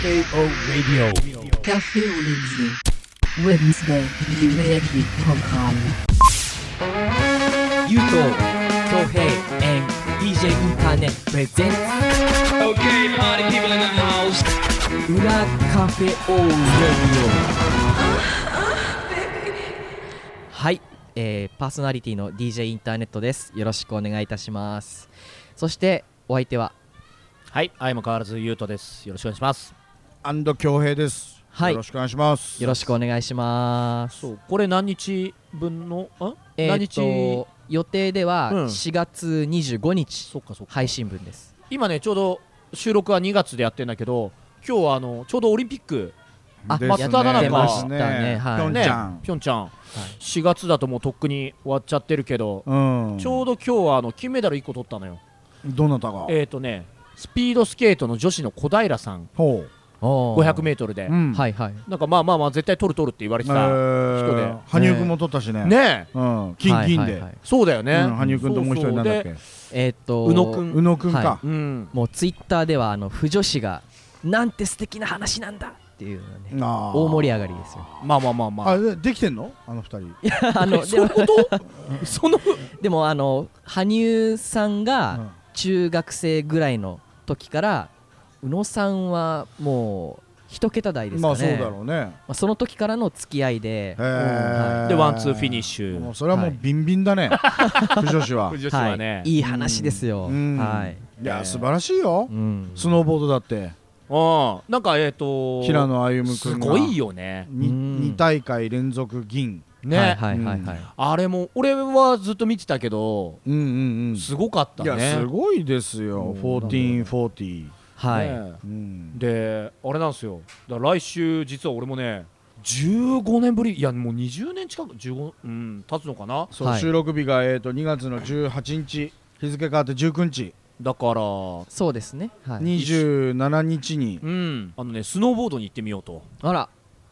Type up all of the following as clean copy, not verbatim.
FAO Radio Café Olivier Wednesday Programm ゆうと恭平 and DJ インターネットプレゼンツ Okay, party people in the house. 裏カフェオーレディオはい、パーソナリティの DJ インターネットです。よろしくお願いいたします。そしてお相手ははい、相も変わらずゆうとです。よろしくお願いします。 アンド恭平です、 はい、 よろしくお願いします。 よろしくお願いします。 そう、これ何日分の何日予定では4月25日、 そっかそっか配信分です。 今ねちょうど収録は2月でやってんだけど、今日はちょうどオリンピックですね、 真っ只中出ましたね、はい、 ピョンチャン、 ピョンチャン、4月だともうとっくに終わっちゃってるけど、 うん、 ちょうど今日は金メダル1個取ったのよ。 どなたがスピードスケートの女子の小平さん、 ほう 500m で、 うん、 はいはい、 なんかまあ絶対取るって言われてた人で、 羽生くんも取ったしね、 ねうん、金で、 はいはいはい、そうだよね、 うん、羽生くんともう一人なんだっけ、 宇野くんか、 はい、 うん、 もうツイッターでは不女子がなんて素敵な話なんだっていうのね、大盛り上がりですよ。 まあできてんのあの二人。いやそういうことそのでも羽生さんが中学生ぐらいの時から宇野さんはもう一桁台ですかね。 まあそうだろうね、 その時からの付き合いで、 はい、でワンツーフィニッシュ、 もうそれはもうビンビンだね、不女子は不女子はね、 いい話ですよ、はい、 いや素晴らしいよ、スノーボードだって、 なんか平野歩夢君すごいよね、 2大会連続銀ね、あれも俺はずっと見てたけど、すごかったね。 いやすごいですよ、1440、 はい、 であれなんですよ、だから来週実は俺もね15年ぶり、いやもう20年近く15、経つのかな。 そう、収録日が2月の18日、日付変わって19日だから、 そうですね、はい、 27日に、 スノーボードに行ってみようと。 あら、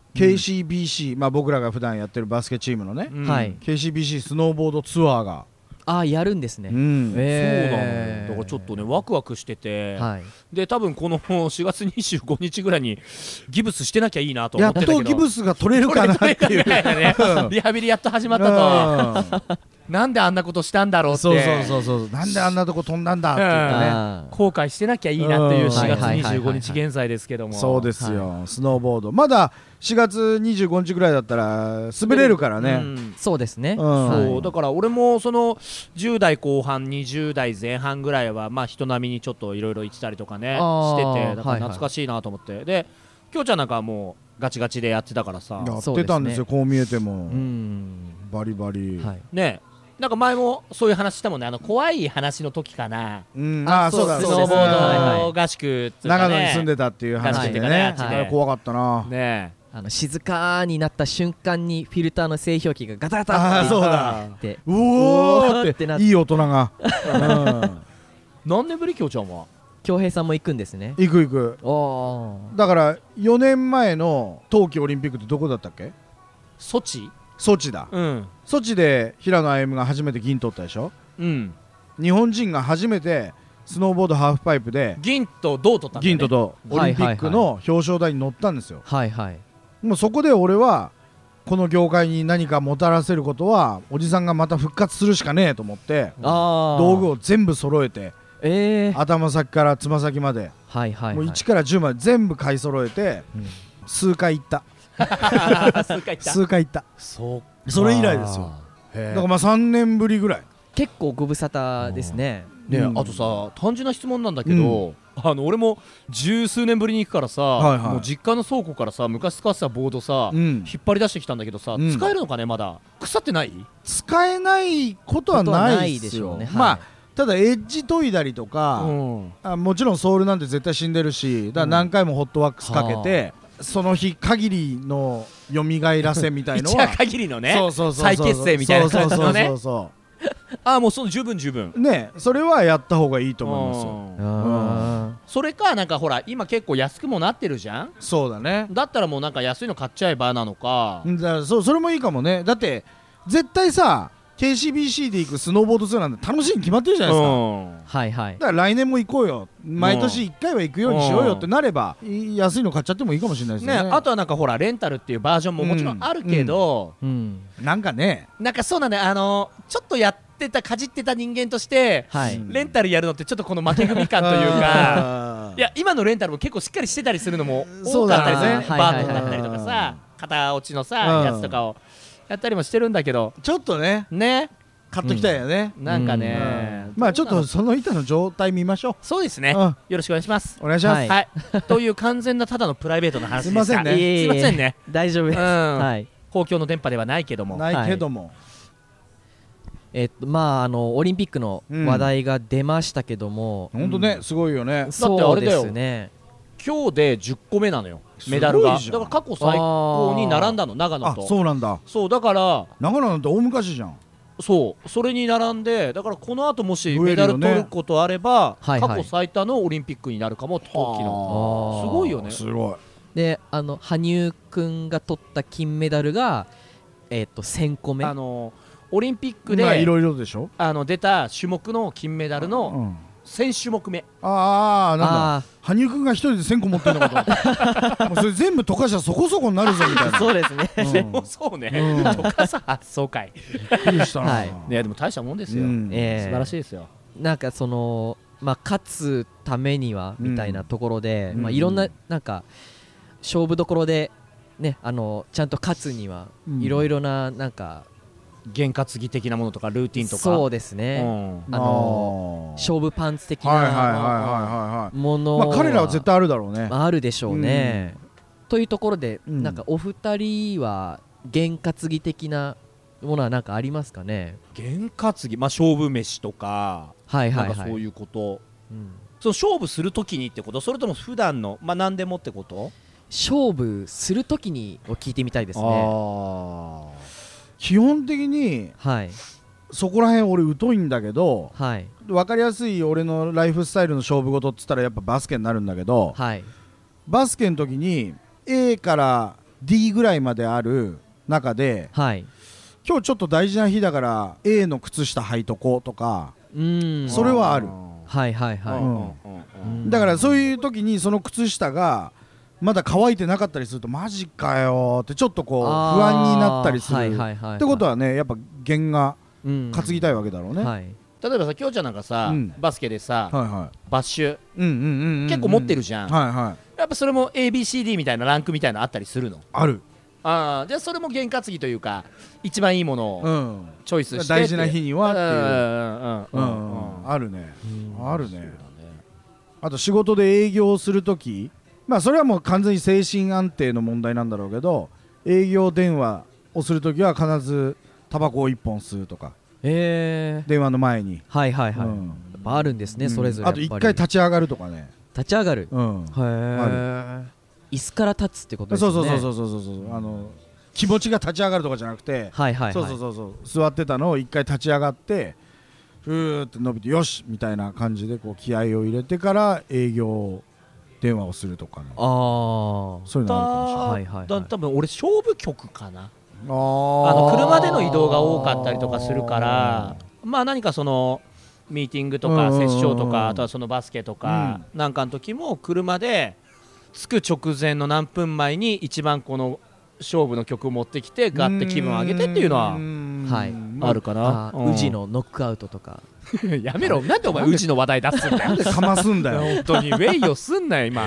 KCBC、まあ僕らが普段やってるバスケチームのね、KCBC スノーボードツアーがやるんですね。 そうなの。だからちょっとねワクワクしてて、で多分この4月25日ぐらいにギブスしてなきゃいいなと思ってたけど、 やっとギブスが取れるかなっていう、 リハビリやっと始まったと。なんであんなことしたんだろうって、 そうなんであんなとこ飛んだんだって言ってね、 後悔してなきゃいいなっていう4月25日現在ですけども、 そうですよ、スノーボードまだ4月25日ぐらいだったら滑れるからね、 そうですね、 そうだから俺もその10代後半20代前半ぐらいはまあ人並みにちょっといろいろ行ってたりとかねしてて、だから懐かしいなと思って、できょうちゃんなんかはもうガチガチでやってたからさ、 やってたんですよ、こう見えてもバリバリね。なんか前もそういう話したもんね、怖い話の時かな、 そうだ、 スノーボード合宿長野に住んでたっていう話でね、怖かったなね。 静かになった瞬間にフィルターの製氷機がガタガタっていって、 うおーっていい大人が何年ぶりきょうちゃんは？ 恭平さんも行くんですね。 行くだから4年前の冬季オリンピックってどこだったっけ？ ソチだ、 ソチで平野歩夢が初めて銀取ったでしょ。日本人が初めてスノーボードハーフパイプで銀と銅取ったんだよね。 銀と銅、オリンピックの表彰台に乗ったんですよ。もうそこで俺はこの業界に何かもたらせることはおじさんがまた復活するしかねえと思って、道具を全部揃えて、頭先からつま先まで、もう1から10まで全部買い揃えて、数回行った数回行った。それ以来ですよ。だからまあ3年ぶりぐらい。 結構ご無沙汰ですね。 あとさ、単純な質問なんだけど、俺も十数年ぶりに行くからさ、もう実家の倉庫からさ昔使ってたボードさ、引っ張り出してきたんだけどさ、使えるのかね。まだ腐ってない？ 使えないことはないでしょうね。まあただエッジ研いだりとか、もちろんソールなんて絶対死んでるし、だから何回もホットワックスかけて、その日限りの蘇らせみたいのは一夜限りのね、再結成みたいな感じのね。もうその十分ね、それはやった方がいいと思いますよ。 それかなんかほら今結構安くもなってるじゃん。 そうだね。 だったらもうなんか安いの買っちゃえばなのか。 それもいいかもね。だって絶対さ KCBC で行くスノーボードツアーなんて楽しいに決まってるじゃないですか。 はいはい。 だから来年も行こうよ、毎年1回は行くようにしようよってなれば安いの買っちゃってもいいかもしれないですね。 あとはなんかほらレンタルっていうバージョンももちろんあるけど、 なんかね、 なんかそうなんだよ、ちょっとやってたかじってた人間として、レンタルやるのってちょっとこの負け組感というかいや今のレンタルも結構しっかりしてたりするのも多かったりするね。バードだったりとかさ、片落ちのさやつとかをやったりもしてるんだけど、 ちょっとね買っときたいよね。 なんかね、 まあちょっとその板の状態見ましょう。 そうですね、よろしくお願いします。 お願いします。 はいという完全なただのプライベートな話ですか。 すいませんね。 すいませんね。 大丈夫です。はい。 公共の電波ではないけども。 ないけども。 まあオリンピックの話題が出ましたけども、 本当ねすごいよね。 だってあれだよ。今日で10個目なのよ。メダルが。だから過去最高に並んだの、長野と。 そうなんだ。 そうだから長野なんて大昔じゃん。 そうそれに並んで、だからこの後もしメダル取ることあれば、過去最多のオリンピックになるかも。冬季のすごいよね。 すごい。 で羽生くんが取った金メダルが1000個目。オリンピックでいろいろでしょ。 出た種目の金メダルの1000種目目。 なんだ、羽生くんが一人で1000個持ってるのかともうそれ全部溶かしたらそこそこになるぞみたいな。 そうですね。 でもそうね、溶かさ発想会。 びっくりしたな。 でも大したもんですよ。素晴らしいですよ。 なんか勝つためにはみたいなところで、いろんななんか勝負どころでね、ちゃんと勝つにはいろいろななんか験担ぎ的なものとかルーティンとか。 そうですね。勝負パンツ的なものは彼らは絶対あるだろうね。 あるでしょうね。というところでなんかお二人は験担ぎ的なものは何かありますかね。 験担ぎ、勝負飯とか、なんかそういうこと。その勝負するときにってこと、それとも普段の何でもってこと。 勝負するときにを聞いてみたいですね。基本的に、そこら辺俺疎いんだけど、分かりやすい俺のライフスタイルの勝負事っつったらやっぱバスケになるんだけど、バスケの時に A から D ぐらいまである中で、今日ちょっと大事な日だから A の靴下履いとこうとか、それはある。だからそういう時にその靴下がまだ乾いてなかったりするとマジかよってちょっとこう不安になったりするってことはね、やっぱ弦が担ぎたいわけだろうね。 例えばさ、きょうちゃんなんかさ、バスケでさ、バッシュ結構持ってるじゃん。やっぱそれも ABCD みたいなランクみたいなのあったりするの。 ある。 じゃあそれも験担ぎというか、一番いいものをチョイスして大事な日にはっていうあるね。あるね。あと仕事で営業するとき、それはもう完全に精神安定の問題なんだろうけど、営業電話をするときは必ずタバコを1本吸うとか、電話の前にやっぱあるんですね、それぞれ。 あと1回立ち上がるとかね。 立ち上がる。椅子から立つってことですね。 そう気持ちが立ち上がるとかじゃなくて、座ってたのを1回立ち上がってふーって伸びてよしみたいな感じでこう気合を入れてから営業電話をするとかね。そういうのあるかもしれない。 多分俺勝負曲かな。車での移動が多かったりとかするから、何かそのミーティングとかセッションとか、あとはそのバスケとかなんかの時も車で着く直前の何分前に一番この勝負の曲を持ってきてガッて気分を上げてっていうのはあるかな。 宇治のノックアウトとか。 やめろ、なんでお前宇治の話題出すんだよ。 なんでかますんだよ。 本当にウェイをすんなよ今。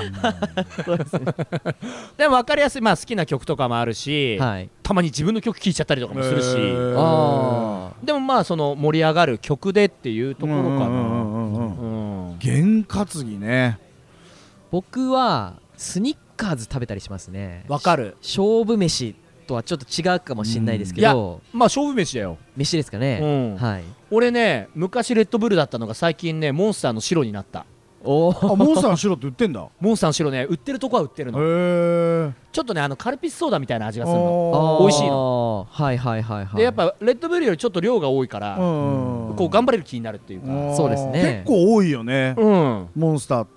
でも分かりやすい、好きな曲とかもあるし、たまに自分の曲聴いちゃったりとかもするし、でもその盛り上がる曲でっていうところかな。 験担ぎね。 僕はスニッカーズ食べたりしますね。 わかる。 勝負飯とはちょっと違うかもしれないですけど、 勝負飯だよ。 飯ですかね。 俺ね、昔レッドブルだったのが最近ね、モンスターの白になった。 モンスターの白って売ってんだ。 モンスターの白ね、売ってるとこは売ってるの。ちょっとね、カルピスソーダみたいな味がするの。美味しいの。でやっぱレッドブルよりちょっと量が多いからこう頑張れる気になるっていうか。 そうですね。 結構多いよね、モンスターって。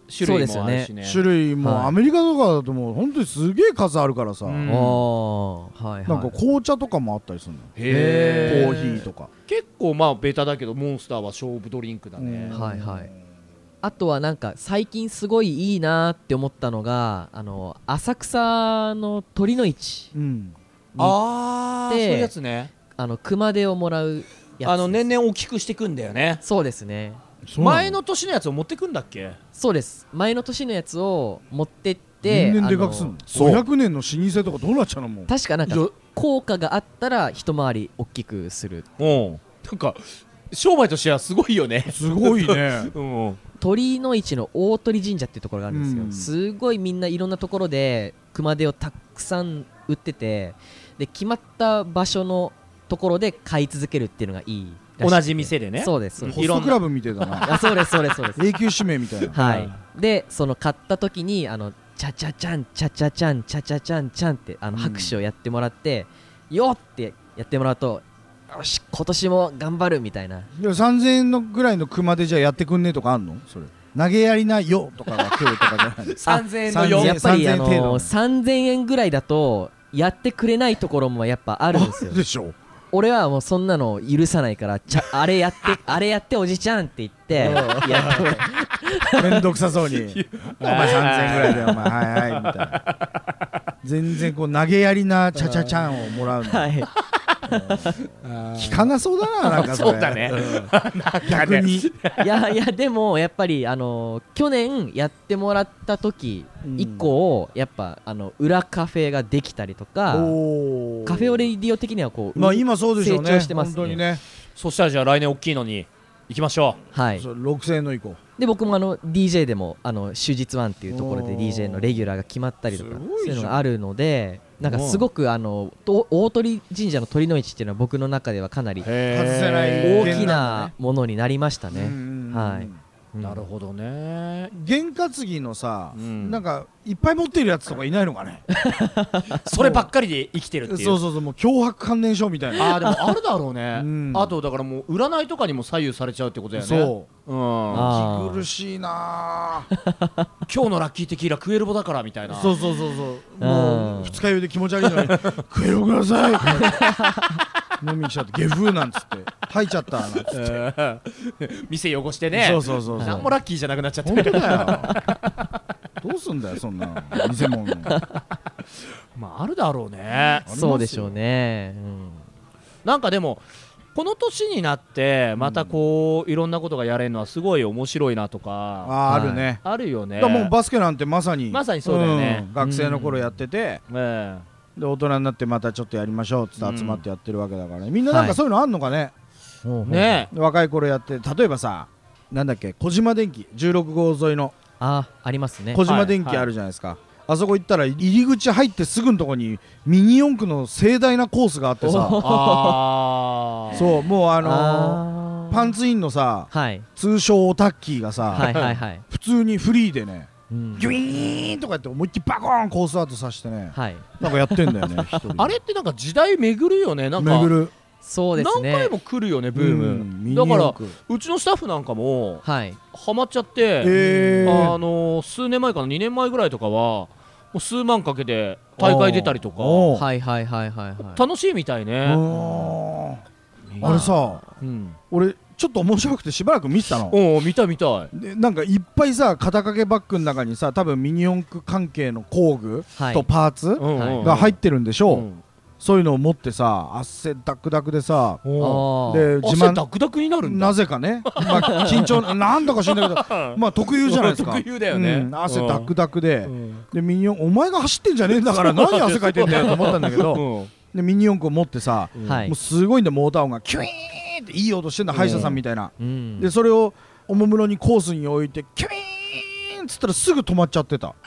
種類もあるしね。 種類もアメリカとかだともう本当にすげえ数あるからさ、なんか紅茶とかもあったりするの。へえ。コーヒーとか結構まあベタだけどモンスターは勝負ドリンクだね。 はいはい。あとはなんか最近すごいいいなって思ったのが浅草の鳥の市に行って、 そういうやつね。 熊手をもらうやつ。 年々大きくしてくんだよね。 そうですね。 前の年のやつを持ってくんだっけ。 そうです。前の年のやつを持ってって年々でかくするの。500年の老舗とかどうなっちゃうの。もう確かなんか効果があったら一回り大きくする。 なんか商売としてはすごいよね。 すごいね。 鳥の市の大鳥神社っていうところがあるんですよ。すごいみんないろんなところで熊手をたくさん売ってて、で決まった場所のところで買い続けるっていうのがいい。 同じ店でね。 そうです。 ホストクラブみたいだな。 そうですそうですそうです。 永久指名みたいな。 はい。でその買った時にチャチャチャンチャチャチャンチャチャチャンチャンって拍手をやってもらってよってやってもらうと、よし今年も頑張るみたいな。 3000円のぐらいの熊手じゃやってくんねえとかあんの？それ投げやりなよとかが来るとかじゃない 3000円のよ。 やっぱり3000円ぐらいだとやってくれないところもやっぱあるんですよ。 でしょ。 俺はもうそんなの許さないからあれやっておじちゃんって言ってやってめんどくさそうにお前3000円ぐらいだよお前はいはいみたいな。全然こう投げやりなチャチャチャンをもらうの。はい聞かなそうだな。なんかそうだね。 逆に。いやでもやっぱり去年やってもらった時以降やっぱ裏カフェができたりとか、カフェオレディオ的にはこう今そうでしょうね。 成長してますね。 本当にね。 そしたらじゃあ来年大きいのに行きましょう。はい。 6000円の以降。 で僕もDJ でも終日ワンっていうところで DJ のレギュラーが決まったりとかそういうのがあるので、なんかすごく大鳥神社の鳥の市っていうのは僕の中ではかなり大きなものになりましたね。はい。 なるほどね。 験担ぎのさ、なんかいっぱい持ってるやつとかいないのかね。 そればっかりで生きてるっていう。 そうもう脅迫観念症みたいな。 でもあるだろうね。あとだからもう占いとかにも左右されちゃうってことだよね。そう。 息苦しいな。 今日のラッキーテキーラクエルボだからみたいな。 そうもう二日酔いで気持ち悪いのにクエルボください。飲みに来ちゃってゲフーなんつって吐いちゃったなんつって店汚してね。 そう何もラッキーじゃなくなっちゃって。 本当だよ。どうすんだよそんな偽物。 まああるだろうね。 そうでしょうね。 なんかでもこの年になってまたこういろんなことがやれるのはすごい面白いなとか。 あるね。 あるよね。 もうバスケなんてまさにそうだよね。 学生の頃やってて。で大人になってまたちょっとやりましょうって集まってやってるわけだからね。みんななんかそういうのあんのかね。 ね。 若い頃やって例えばさなんだっけ小島電機16号沿いのありますね。 小島電機あるじゃないですか。あそこ行ったら入り口入ってすぐのとこにミニ四駆の盛大なコースがあってさ。そうもうパンツインのさ通称オタッキーがさ普通にフリーでねギュイーンとかやって思いっきりバコーンコースアウトさせてね、なんかやってんだよね。 あれってなんか時代巡るよね。なんか巡る。 そうですね。 何回も来るよねブーム。だからうちのスタッフなんかもハマっちゃって、数年前かな2年前ぐらいとかはもう数万かけて大会出たりとか楽しいみたいね。 あれさ俺ちょっと面白くてしばらく見てたの。 見たいでなんかいっぱいさ肩掛けバッグの中にさ多分ミニ四駆関係の工具とパーツが入ってるんでしょう。そういうのを持ってさ汗ダクダクでさで自慢ダクダクになるんだ。 なぜかね緊張なんだか知んないけどまあ特有じゃないですか。 特有だよね。 汗ダクダクでミニ四駆お前が走ってんじゃねえんだから何汗かいてんだよと思ったんだけどでミニ四駆を持ってさもうすごいんだモーター音がキュイーンっていい音してんだ歯医者さんみたいな。でそれをおもむろにコースに置いてキュイーンっつったらすぐ止まっちゃってた。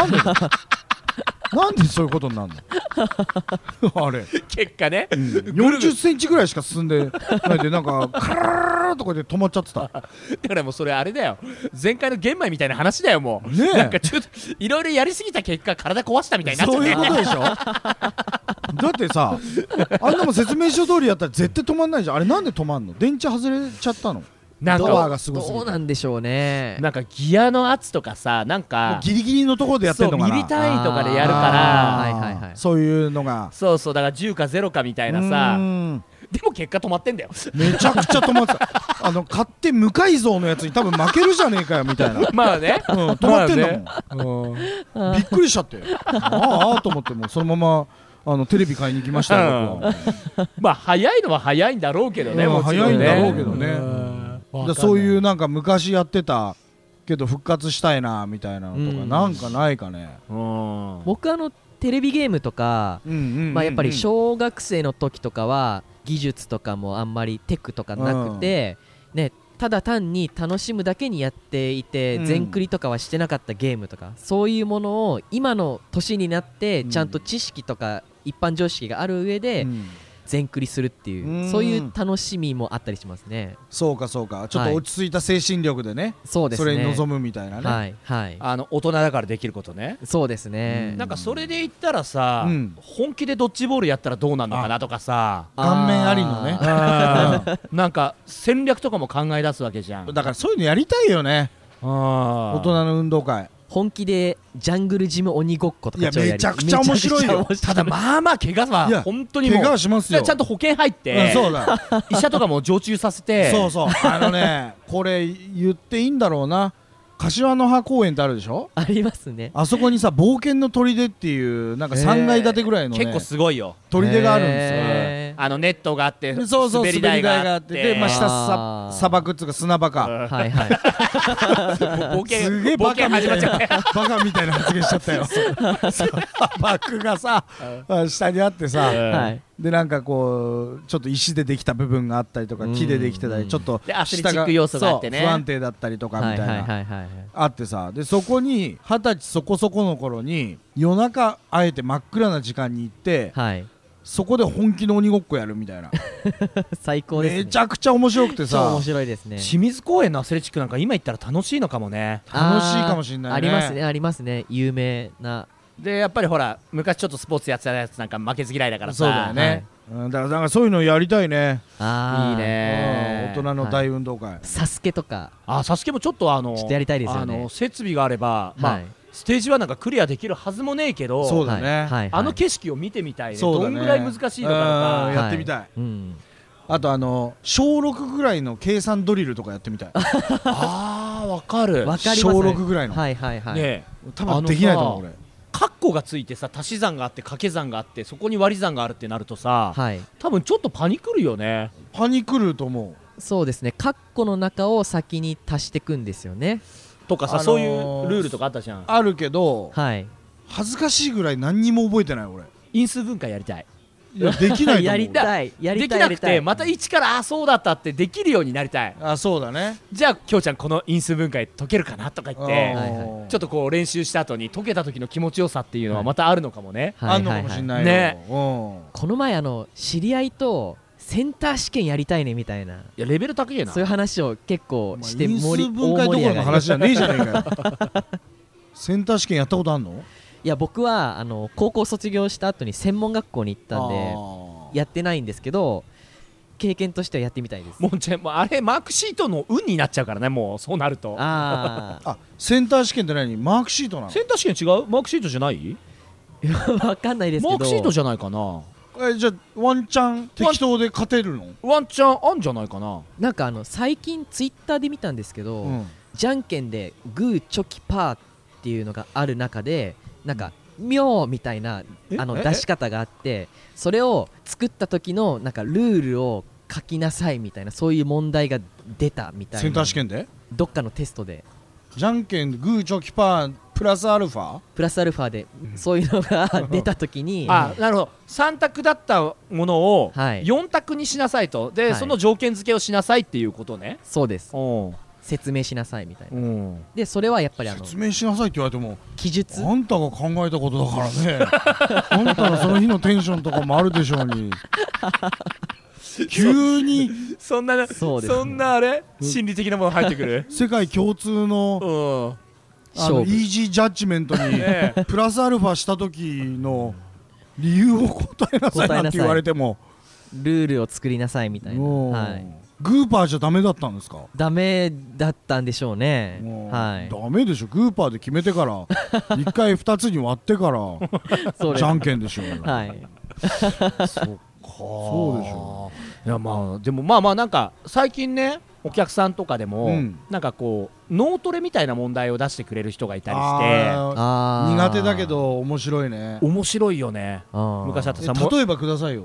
なんでそういうことになるの。あれ結果ね 40センチぐらいしか進んでないでなんかカラーとかで止まっちゃってた。 だからもうそれあれだよ前回の玄米みたいな話だよ。もうねなんかちょっといろいろやりすぎた結果体壊したみたいになっちゃって。 そういうことでしょ。だってさあんなもん説明書通りやったら絶対止まんないじゃん。あれなんで止まんの。電池外れちゃったの。 なんパワーかがすごすぎてどうなんでしょうね。 なんかギアの圧とかさ、なんかギリギリのところでやってんのかな。 そうミリ単位とかでやるかはいら、 はいはい。 そういうのがそうそう、だから10か0かみたいなさ、でも結果止まってんだよめちゃくちゃ止まってた買って無改造のやつに多分負けるじゃねえかよみたいなまあね、 止まってんだもん、びっくりしちゃってああと思ってもうそのままテレビ買いに行きましたよ、僕は。 まあ早いのは早いんだろうけどね、もちろんね早いんだろうけどね。そういうなんか昔やってたけど復活したいなみたいなのとかなんかないかね。 僕テレビゲームとか、まあやっぱり小学生の時とかは技術とかもあんまりテクとかなくて、ね、ただ単に楽しむだけにやっていて、全クリとかはしてなかったゲームとか、そういうものを今の年になってちゃんと知識とか一般常識がある上で全クリするっていう、そういう楽しみもあったりしますね。 そうかそうか、ちょっと落ち着いた精神力でね、 そうですね、 それに臨むみたいなね。 はいはい、 大人だからできることね。 そうですね。 なんかそれで言ったらさ、本気でドッジボールやったらどうなんのかなとかさ、 顔面ありのねなんか戦略とかも考え出すわけじゃん。 だからそういうのやりたいよね、大人の運動会。 本気でジャングルジム鬼ごっことかめちゃくちゃ面白いよ。 ただまあまあ怪我は本当にもう怪我しますよ。 ちゃんと保険入って、 そうだ医者とかも常駐させて、 そうそう、これ言っていいんだろうな、柏の葉公園ってあるでしょ。 ありますね。 あそこにさ冒険の砦っていうなんか3階建てぐらいのね、 結構すごいよ砦があるんですよ。 ネットがあって、 そうそう、 滑り台があって、 で、まあ、下砂漠っていうか砂場か、 はいはい、 すげえバカみたいなバカみたいな発言しちゃったよ砂漠がさ下にあってさ、でなんかこうちょっと石でできた部分があったりとか木でできてたり、ちょっとアスレチック要素があってね、 不安定だったりとかみたいなあってさ、でそこに20歳そこそこの頃に夜中あえて真っ暗な時間に行って、そこで本気の鬼ごっこやるみたいな最高ですね。 めちゃくちゃ面白くてさ、 面白いですね。 清水公園のアスレチックなんか今行ったら楽しいのかもね。 楽しいかもしれないね。 ありますね、ありますね、有名な。 でやっぱりほら昔ちょっとスポーツやってたやつなんか負けず嫌いだからさ。 そうだよね、だからなんかそういうのやりたいね。 いいね、 大人の大運動会。 サスケとか、 サスケもちょっとちょっとやりたいですよね。 設備があれば、まあステージはなんかクリアできるはずもねえけど、 そうだね、 景色を見てみたいね。どんぐらい難しいのかやってみたい。あと小6ぐらいの計算ドリルとかやってみたい。 わかる、 わかります。 小6ぐらいの、 はいはいはい、 ね、多分できないと思う俺。 カッコがついてさ、足し算があって掛け算があってそこに割り算があるってなるとさ、多分ちょっとパニクるよね。 パニクると思う。 そうですね、カッコの中を先に足していくんですよねとかさ、そういうルールとかあったじゃん。 あるけど、恥ずかしいぐらい何にも覚えてない俺。 因数分解やりたい。 いやできないと思うやりたいできなくてまた一からそうだったってできるようになりたい。 そうだね。 じゃあきょうちゃんこの因数分解解けるかなとか言ってちょっとこう練習した後に解けた時の気持ちよさっていうのはまたあるのかもね。 あんのかもしれないよね。 この前知り合いとセンター試験やりたいねみたいな、 いやレベル高いな、 そういう話を結構して因数分解どころの話じゃねえじゃねえかよセンター試験やったことあんの？ いや僕は高校卒業した後に専門学校に行ったんでやってないんですけど、経験としてはやってみたいです。 もうあれマークシートの運になっちゃうからね、もうそうなると。 センター試験って何？マークシートなの？ センター試験違う？マークシートじゃない？ わかんないですけど。 マークシートじゃないかな。 じゃあワンチャン適当で勝てるの？ ワンチャンあんじゃないかな。 なんか最近ツイッターで見たんですけど、じゃんけんでグーチョキパーっていうのがある中でなんか妙みたいな出し方があって、それを作った時のなんかルールを書きなさいみたいな、そういう問題が出たみたいな。 センター試験で？ どっかのテストでじゃんけんグーチョキパープラスアルファでそういうのが出た時になるほど、3択だったものを4択にしなさいと。で、その条件付けをしなさいっていうことね。 そうです。説明しなさいみたいな。でそれはやっぱり説明しなさいって言われても記述あんたが考えたことだからねあんたのその日のテンションとかもあるでしょうに急にそんなあれ心理的なもの入ってくる世界共通のイージージャッジメントにプラスアルファした時の理由を答えなさいなんて言われてもルールを作りなさいみたいな。 グーパーじゃダメだったんですか？ ダメだったんでしょうね。はい。 ダメでしょ、グーパーで決めてから1回2つに割ってからじゃんけんでしょうよ。 はい。 そっか。 そうでしょう。いやまあでもまあなんか最近ねお客さんとかでも、なんかこう脳トレみたいな問題を出してくれる人がいたりして、 苦手だけど面白いね。 面白いよね。昔あったさ、 例えばくださいよ。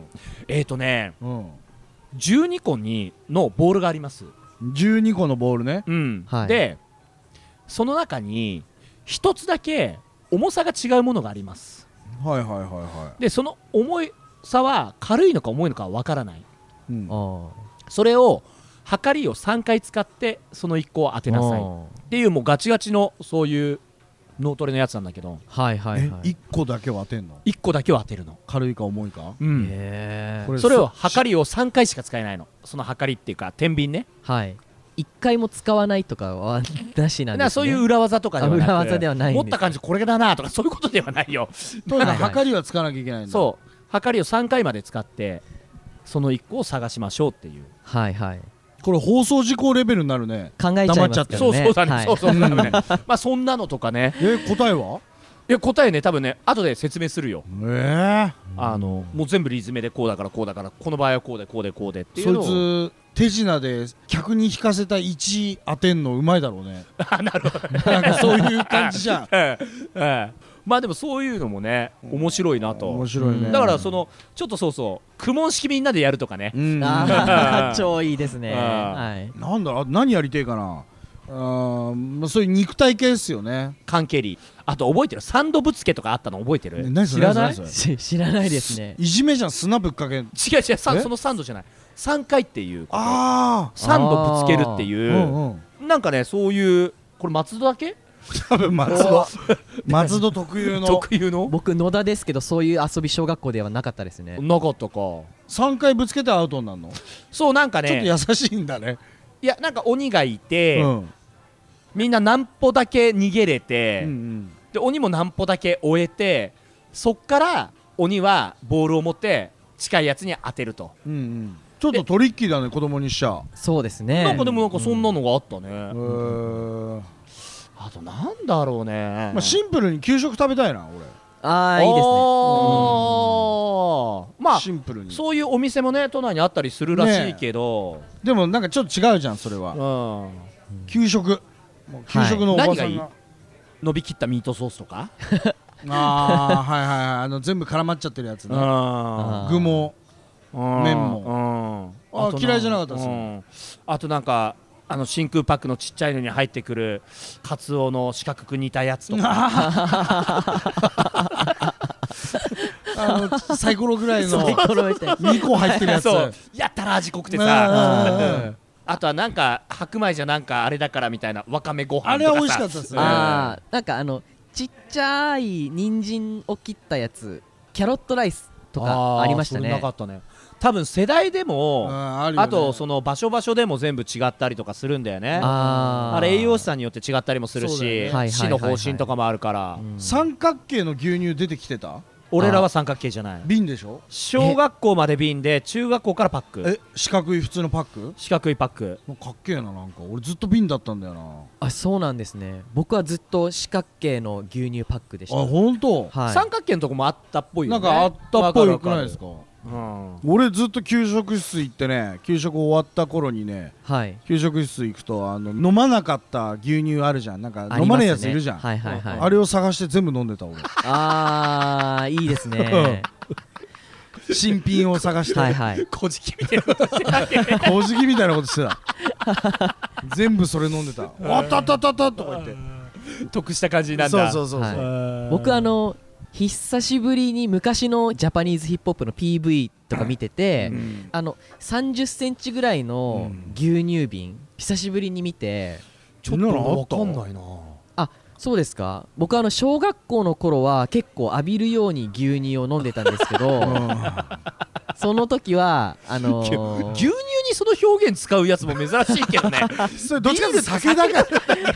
12個のボールがあります。 12個のボールね。 でその中に1つだけ重さが違うものがあります。でその重さは軽いのか重いのかは分からない。それをはかりを3回使ってその1個を当てなさいっていう、もうガチガチのそういう脳トレのやつなんだけど、 1個だけは当てんの ？1個だけは当てるの。軽いか重いか。 それをはかりを3回しか使えないの。そのはかりっていうか天秤ね。 1回も使わないとかはなしなんですね。 そういう裏技とかではなく、 裏技ではないんです。 持った感じこれだなとかそういうことではないよ。 はかりは使わなきゃいけないんだ。 そうはかりを3回まで使ってその1個を探しましょうっていう。 これ放送事項レベルになるね。 考えちゃいますけどね。 そうだね。まあそんなのとかね。 答えは？ いや答えね、多分ね後で説明するよ。もう全部リズムでこうだからこうだから、この場合はこうでこうでこうでっていうのを。 そいつ手品で客に引かせた1当てんのうまいだろうね。 なるほど。 なんかそういう感じじゃん。 まあでもそういうのもね面白いなと。 面白いね。 だからそのちょっとそう苦問式みんなでやるとかね。 超いいですね。 なんだろう、何やりてえかな。そういう肉体系ですよね。 缶蹴り、あと覚えてるサンドぶつけとかあったの覚えてる？ 知らない？ 知らないですね。 いじめじゃん、砂ぶっかけ。違うそのサンドじゃない、3回っていうこと。サンドぶつけるっていうなんかね、そういうこれ松戸だけ？ 多分松戸特有の。 僕野田ですけど、そういう遊び小学校ではなかったですね。 なかったか。 3回ぶつけてアウトになるの？ そう、なんかねちょっと優しいんだね。 いやなんか鬼がいて、みんな何歩だけ逃げれて、で鬼も何歩だけ終えて、そっから鬼はボールを持って近いやつに当てると。 ちょっとトリッキーだね、子供にしちゃ。 そうですね。 なんかでもなんかそんなのがあったね。あとなんだろうね。 シンプルに給食食べたいな俺。 いいですね。 まあシンプルにそういうお店もね都内にあったりするらしいけど、 でもなんかちょっと違うじゃんそれは。給食のおばさんが伸びきったミートソースとか全部絡まっちゃってるやつね。具も麺も嫌いじゃなかったですよ。 あとなんか真空パックのちっちゃいのに入ってくるカツオの四角く煮たやつとかサイコロぐらいの2個入ってるやつやったら味濃くてさあとはなんか白米じゃなんかあれだからみたいなわかめご飯とかさ、 あれは美味しかったですね。 なんかちっちゃい人参を切ったやつ、キャロットライスとかありましたね。 それなかったね。多分世代でも あとその場所でも全部違ったりとかするんだよね。あれ栄養士さんによって違ったりもするし、市の方針とかもあるから。 三角形の牛乳出てきてた？ 俺らは三角形じゃない。 瓶でしょ？ 小学校まで瓶で、中学校からパック。 四角い普通のパック？ 四角いパック。 かっけえな。なんか俺ずっと瓶だったんだよな。 そうなんですね。僕はずっと四角形の牛乳パックでした。 本当？ 三角形のとこもあったっぽいよね。 なんかあったっぽいくないですか？俺ずっと給食室行ってね、給食終わった頃にね、給食室行くと飲まなかった牛乳あるじゃん。なんか飲まないやついるじゃん。あれを探して全部飲んでた俺。 いいですね。 新品を探して。 小じきみたいなことしてた。 小じきみたいなことしてた。全部それ飲んでた。あったとか言って。 得した感じなんだ。 そう。 僕久しぶりに昔のジャパニーズヒップホップの PV とか見てて、30センチぐらいの牛乳瓶久しぶりに見て、 ちょっと分かんないな。 そうですか。僕小学校の頃は結構浴びるように牛乳を飲んでたんですけどその時は牛乳にその表現使うやつも珍しいけどねそれどっちかっていうと酒だ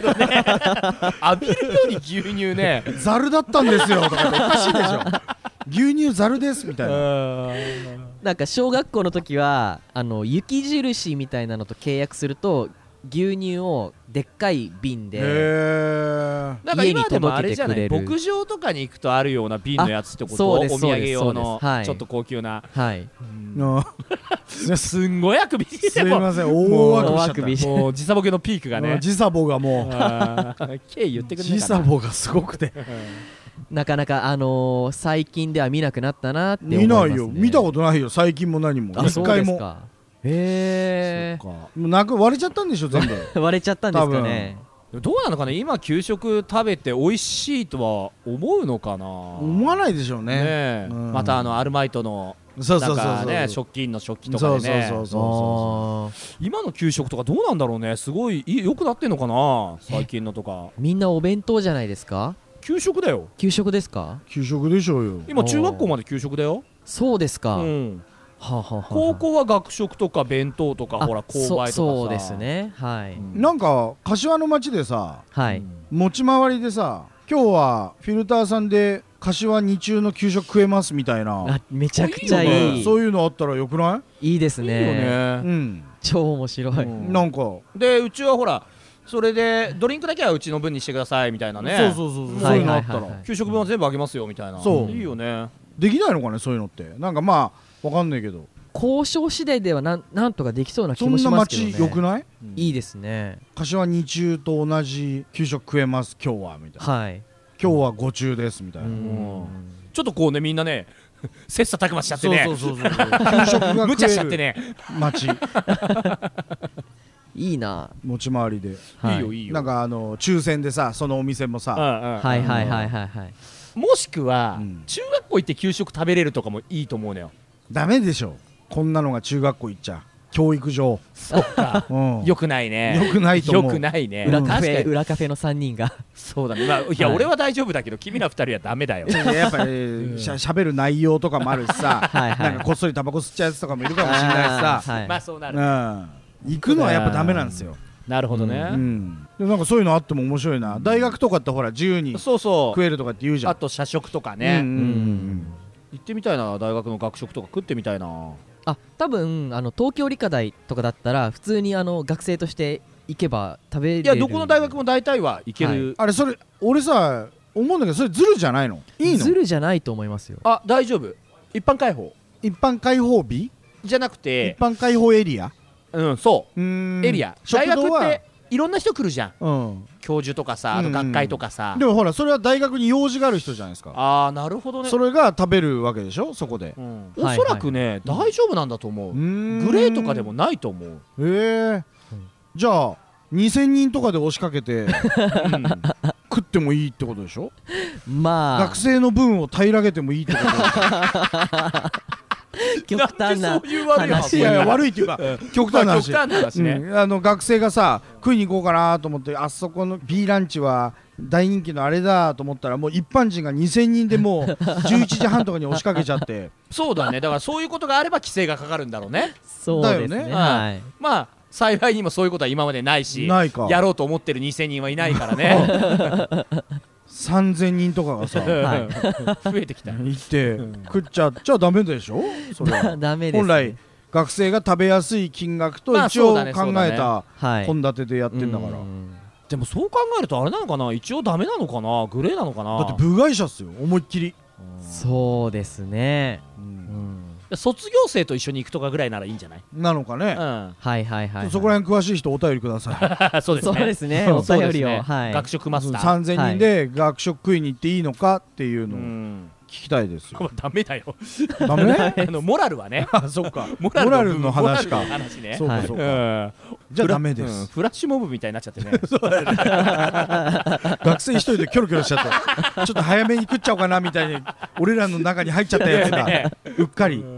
から浴びるように牛乳ねザルだったんですよとかっておかしいでしょ。 牛乳ざるですみたいな。 なんか小学校の時は雪印みたいなのと契約すると牛乳をでっかい瓶でなんか今でもあれじゃない、牧場とかに行くとあるような瓶のやつってこと？お土産用のちょっと高級な。 はい。 すんごいあくび。 すいません、大あくびしちゃった。 もう時差ボケのピークがね。 時差ボがもう。 言ってくれないかな。 時差ボがすごくて。 なかなか最近では見なくなったなって思いますね。 見ないよ、見たことないよ、最近も何も一回も。 へえ。 割れちゃったんでしょ全部。 割れちゃったんですかね。 どうなのかね、今給食食べて美味しいとは思うのかな。 思わないでしょうね。 またアルマイトのなんかね、食器の食器とかでね。今の給食とかどうなんだろうね。すごい良くなってんのかな最近のとか。 みんなお弁当じゃないですか。 給食だよ。 給食ですか。 給食でしょうよ。 今中学校まで給食だよ。 そうですか。 高校は学食とか弁当とかほら購買とかさ。 そうですね。はい。 なんか柏の町でさ、持ち回りでさ、今日はフィルターさんで柏2中の給食食えますみたいな。 めちゃくちゃいい。 そういうのあったらよくない？ いいですね。超面白い。 なんかでうちはほらそれでドリンクだけはうちの分にしてくださいみたいなね。 そういうのあったら給食分は全部あげますよみたいな。 そういいよね。 できないのかねそういうのって。なんかまあわかんないけど交渉次第ではなんとかできそうな気もしますけどね。 そんな街良くない？ いいですね。 柏2中と同じ給食食えます今日はみたいな。 はい。 今日は5中ですみたいな。 ちょっとこうねみんなね切磋琢磨しちゃってね。 そう給食が食える無茶しちゃってね。 街いいな。 持ち回りで。 いいよいいよ。 なんか抽選でさそのお店もさ。 はいはいはいはい。 もしくは中学校行って給食食べれるとかもいいと思うのよ。 ダメでしょこんなのが中学校行っちゃ教育上。 そっか。よくないね。 よくないと思う。 よくないね。 裏カフェの3人が。 そうだね。いや俺は大丈夫だけど君ら2人はダメだよ。 やっぱりしゃべる内容とかもあるしさ、なんかこっそりタバコ吸っちゃうやつとかもいるかもしれないしさ。 まあそうなる。 行くのはやっぱダメなんですよ。 なるほどね。 でなんかそういうのあっても面白いな。大学とかってほら自由に食えるとかって言うじゃん。 あと社食とかね。行ってみたいな。大学の学食とか食ってみたいな。 多分東京理科大とかだったら普通に学生として行けば食べれる。 いやどこの大学も大体は行ける。 あれそれ俺さ思うんだけどそれズルじゃないの？いいの？ ズルじゃないと思いますよ。 大丈夫。一般開放。 一般開放日じゃなくて一般開放エリア。 そうエリア。大学っていろんな人来るじゃん。教授とかさ、あと学会とかさ。 でもほらそれは大学に用事がある人じゃないですか。 なるほどね。 それが食べるわけでしょそこで。 おそらくね大丈夫なんだと思う。グレーとかでもないと思う。 じゃあ2000人とかで押しかけて食ってもいいってことでしょ。 まあ学生の分を平らげてもいいってことでしょ。 極端な話。 いや悪いっていうか極端な話ね。 学生がさ食いに行こうかなと思ってあそこの B ランチは大人気のあれだと思ったらもう一般人が2000人でもう11時半とかに押しかけちゃって。 そうだね。だからそういうことがあれば規制がかかるんだろうね。 そうですね。まあ幸いにもそういうことは今までないしやろうと思ってる2000人はいないからね。 3000人とかがさ増えてきた。 行って食っちゃダメでしょそれは。 ダメです。 本来学生が食べやすい金額と一応考えた献立でやってんだから。 でもそう考えるとあれなのかな。一応ダメなのかな。グレーなのかな。 だって部外者っすよ思いっきり。 そうですね。 卒業生と一緒に行くとかぐらいならいいんじゃないなのかね。 はいはいはい。 そこら辺詳しい人お便りください。そうですね。お便りを。 学食マスター。 3000人で学食食いに行っていいのかっていうのを聞きたいですよ。 ダメだよ。 ダメ？ モラルはね。 そっか。モラルの話か。そうかそうか。じゃあダメです。 フラッシュモブみたいになっちゃってね。 学生一人でキョロキョロしちゃってちょっと早めに食っちゃおうかなみたいに俺らの中に入っちゃったやつがうっかり。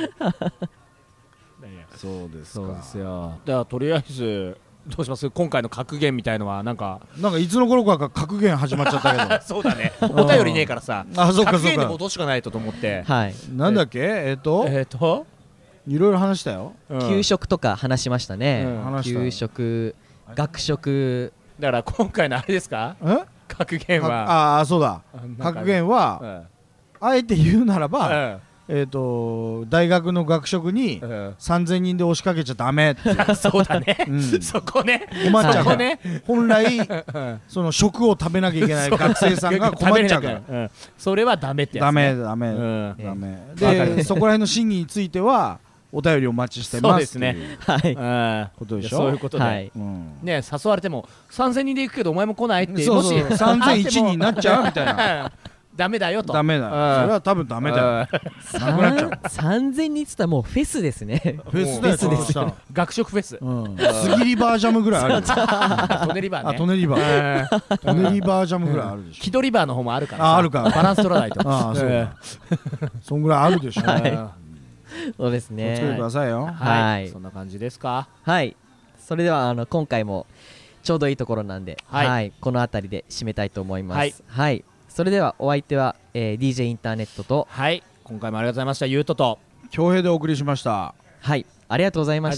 そうですか。 じゃあとりあえずどうします？今回の格言みたいのはなんかいつの頃か格言始まっちゃったけど。 そうだね。お便りねえからさ。格言で戻しかないと思って。 なんだっけいろいろ話したよ。 給食とか話しましたね。給食学食。 だから今回のあれですか？格言はそうだ。格言はあえて言うならば、大学の学食に3000人で押しかけちゃダメってそうだね、そこね困っちゃうから、本来その食を食べなきゃいけない学生さんが困っちゃうから、 それはダメってやつね。 ダメで、そこら辺の審議についてはお便りお待ちしてます。 そうですね、はい、ことでしょ。そういうことでね、誘われても3000人で行くけどお前も来ないって、もし 3001人になっちゃうみたいなダメだよと。 ダメだよ、それは多分ダメだよ。なくなっちゃう。 3000人っつったらもうフェスですね。 フェスだよ。 学食フェス、 スギリバージャムぐらいある。 トネリバーね。 トネリバージャムぐらいあるでしょ。 キドリバーの方もあるから。 あるからバランス取らないと。 そんぐらいあるでしょ。 そうですね。 お付き合いくださいよ。 はい、そんな感じですか。 はい、それでは今回もちょうどいいところなんで、この辺りで締めたいと思います。はい、それではお相手は、DJ インターネットと、 はい、今回もありがとうございました。ゆうとと恭平でお送りしました。 はい、ありがとうございました。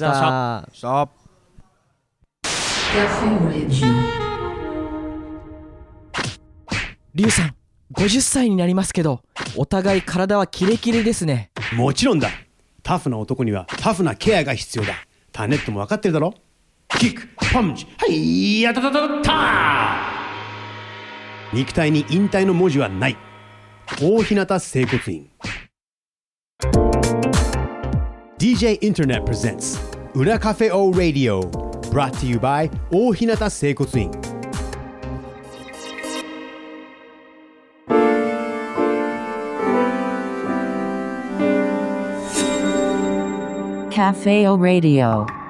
リュウさん、50歳になりますけど、お互い体はキレキレですね。 もちろんだ。タフな男にはタフなケアが必要だ。タネットも分かってるだろ。キック、パンチ、はい、やたたたた。肉体に引退の文字はない。大日向整骨院。 DJ インターネット presents 裏カフェオーラディオ brought to you by 大日向整骨院。 Cafe O Radio